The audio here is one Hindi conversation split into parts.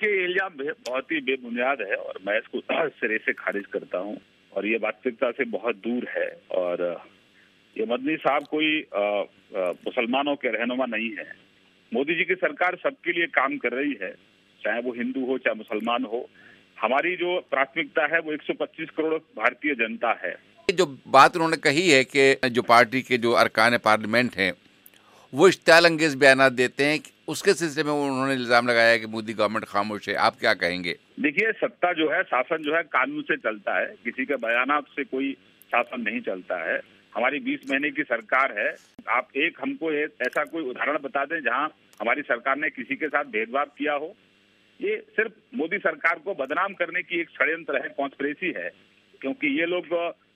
देखिए, ये इल्जाम बहुत ही बेबुनियाद है और मैं इसको सिरे से खारिज करता हूँ और ये वास्तविकता से बहुत दूर है। और ये मदनी साहब कोई मुसलमानों के रहनुमा नहीं है। मोदी जी की सरकार सबके लिए काम कर रही है, चाहे वो हिंदू हो चाहे मुसलमान हो। हमारी जो प्राथमिकता है वो 125 करोड़ भारतीय जनता है। जो बात उन्होंने कही है कि जो पार्टी के जो अरकान पार्लियामेंट हैं वो इश्तियाल अंगेज बयान देते हैं, उसके सिलसिले में उन्होंने इल्जाम लगाया है कि मोदी गवर्नमेंट खामोश है। आप क्या कहेंगे? देखिए, सत्ता जो है, शासन जो है कानून से चलता है, किसी के बयानात से कोई शासन नहीं चलता है। हमारी 20 महीने की सरकार है। आप हमको ऐसा कोई उदाहरण बता दें जहां हमारी सरकार ने किसी के साथ भेदभाव किया हो। ये सिर्फ मोदी सरकार को बदनाम करने की एक षड्यंत्र है, कॉन्स्पिरेसी है, क्योंकि ये लोग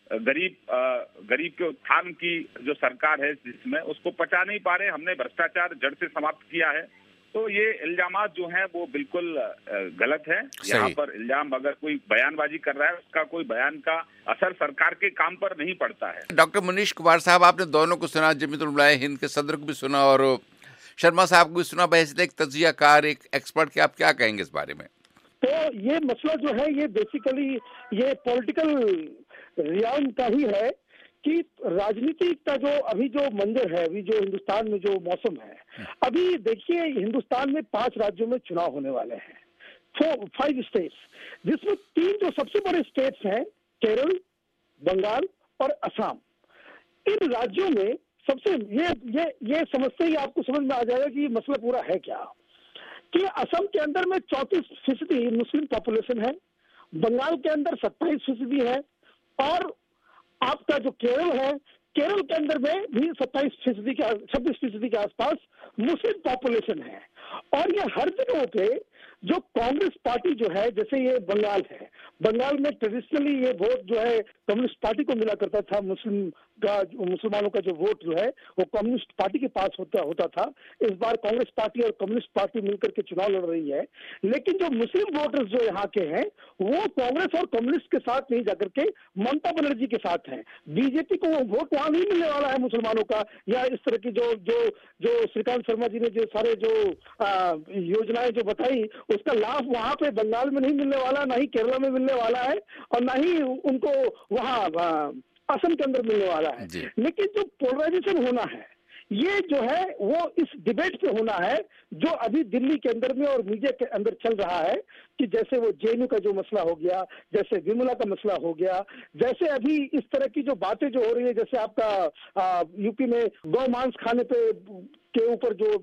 गरीब के उत्थान की जो सरकार है जिसमें उसको पचा नहीं पा रहे। हमने भ्रष्टाचार जड़ से समाप्त किया है। तो ये इल्जामात जो हैं वो बिल्कुल गलत है। यहाँ पर इल्जाम अगर कोई बयानबाजी कर रहा है, उसका कोई बयान का असर सरकार के काम पर नहीं पड़ता है। डॉक्टर मनीष कुमार साहब, आपने दोनों को सुना, जमीयतुल उलमाए हिंद के सदर को भी सुना और शर्मा साहब को भी सुना। बहस एक तज्जियाकार, एक एक्सपर्ट के, आप क्या कहेंगे इस बारे में? तो ये मसला जो है ये बेसिकली ये पॉलिटिकल रियान का ही है कि राजनीति का जो अभी जो मंजर है, अभी जो हिंदुस्तान में जो मौसम है, अभी देखिए हिंदुस्तान में 5 राज्यों में चुनाव होने वाले हैं, 5 स्टेट्स, जिसमें 3 जो सबसे बड़े स्टेट्स हैं, केरल, बंगाल और असम। इन राज्यों में सबसे ये समझते ही आपको समझ में आ जाएगा कि ये मसला पूरा है क्या। कि असम के अंदर में 34% मुस्लिम पॉपुलेशन है, बंगाल के अंदर 27% है और आपका जो केरल है, केरल के अंदर में भी 26% के आसपास मुस्लिम पॉपुलेशन है। और ये हर जगह पे जो कांग्रेस पार्टी जो है, जैसे ये बंगाल है, बंगाल में ट्रेडिशनली ये वोट जो है कम्युनिस्ट पार्टी को मिला करता था। मुसलमानों का जो वोट जो है वो कम्युनिस्ट पार्टी के पास होता था। इस बार कांग्रेस पार्टी और कम्युनिस्ट पार्टी मिलकर के चुनाव लड़ रही है, लेकिन जो मुस्लिम वोटर्स जो यहाँ के हैं वो कांग्रेस और कम्युनिस्ट के साथ नहीं जाकर के ममता बनर्जी के साथ हैं। बीजेपी को वो वोट वहां नहीं मिलने वाला है मुसलमानों का, या इस तरह की जो श्रीकांत शर्मा जी ने जो सारे जो योजनाएं जो बताई, उसका लाभ वहां पे बंगाल में नहीं मिलने वाला, ना ही केरला में मिलने वाला है और ना ही उनको वहां असम के अंदर मिलने वाला है। लेकिन जो पोलराइजेशन होना है ये जो है वो इस डिबेट पे होना है जो अभी दिल्ली के अंदर में और मीडिया के अंदर चल रहा है, कि जैसे वो जेएनयू का जो मसला हो गया, जैसे विमला का मसला हो गया, जैसे अभी इस तरह की जो बातें जो हो रही है, जैसे आपका यूपी में गौ मांस खाने पे के ऊपर जो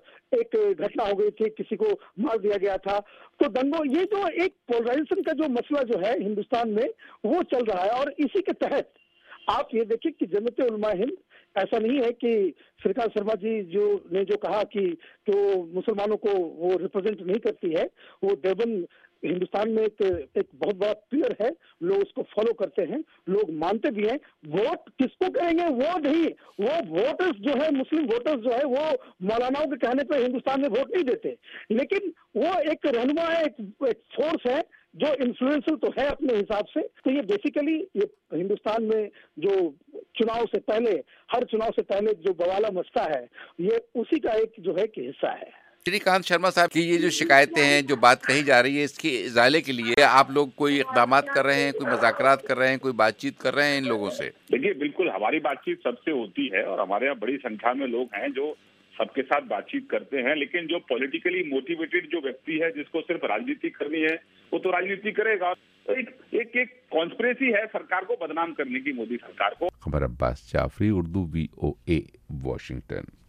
एक घटना हो गई थी, किसी को मार दिया गया था। तो ये जो एक पोलराइजेशन का जो मसला जो है हिंदुस्तान में वो चल रहा है। और इसी के तहत आप ये देखिए कि जमीयत उलमाए हिंद, ऐसा नहीं है कि श्रीकांत शर्मा जी ने जो कहा कि तो मुसलमानों को वो रिप्रेजेंट नहीं करती है। वो देवबंद हिंदुस्तान में एक बहुत बड़ा पिलर है, लोग उसको फॉलो करते हैं, लोग मानते भी हैं। वोट किसको करेंगे वो नहीं, वो वोटर्स जो है, मुस्लिम वोटर्स जो है वो मौलानाओं के कहने पे हिंदुस्तान में वोट नहीं देते, लेकिन वो एक रहनुमा है, एक फोर्स है जो इन्फ्लुएंशियल तो है अपने हिसाब से। तो ये बेसिकली ये हिंदुस्तान में जो चुनाव से पहले, हर चुनाव से पहले जो बवाला मचता है, ये उसी का एक जो है कि हिस्सा है। श्रीकांत शर्मा साहब की ये जो शिकायतें हैं, जो बात कही जा रही है, इसके इजाले के लिए आप लोग कोई इक़दाम कर रहे हैं, कोई मुज़ाकरात कर रहे हैं, कोई बातचीत कर रहे हैं इन लोगों से? देखिए, बिल्कुल हमारी बातचीत सबसे होती है और हमारे यहाँ बड़ी संख्या में लोग हैं जो सबके साथ बातचीत करते हैं। लेकिन जो पॉलिटिकली मोटिवेटेड जो व्यक्ति है, जिसको सिर्फ राजनीति करनी है, वो तो राजनीति करेगा। तो एक कॉन्स्पिरेसी है सरकार को बदनाम करने की, मोदी सरकार को। खबर अब्बास जाफरी, उर्दू VOA, वॉशिंगटन।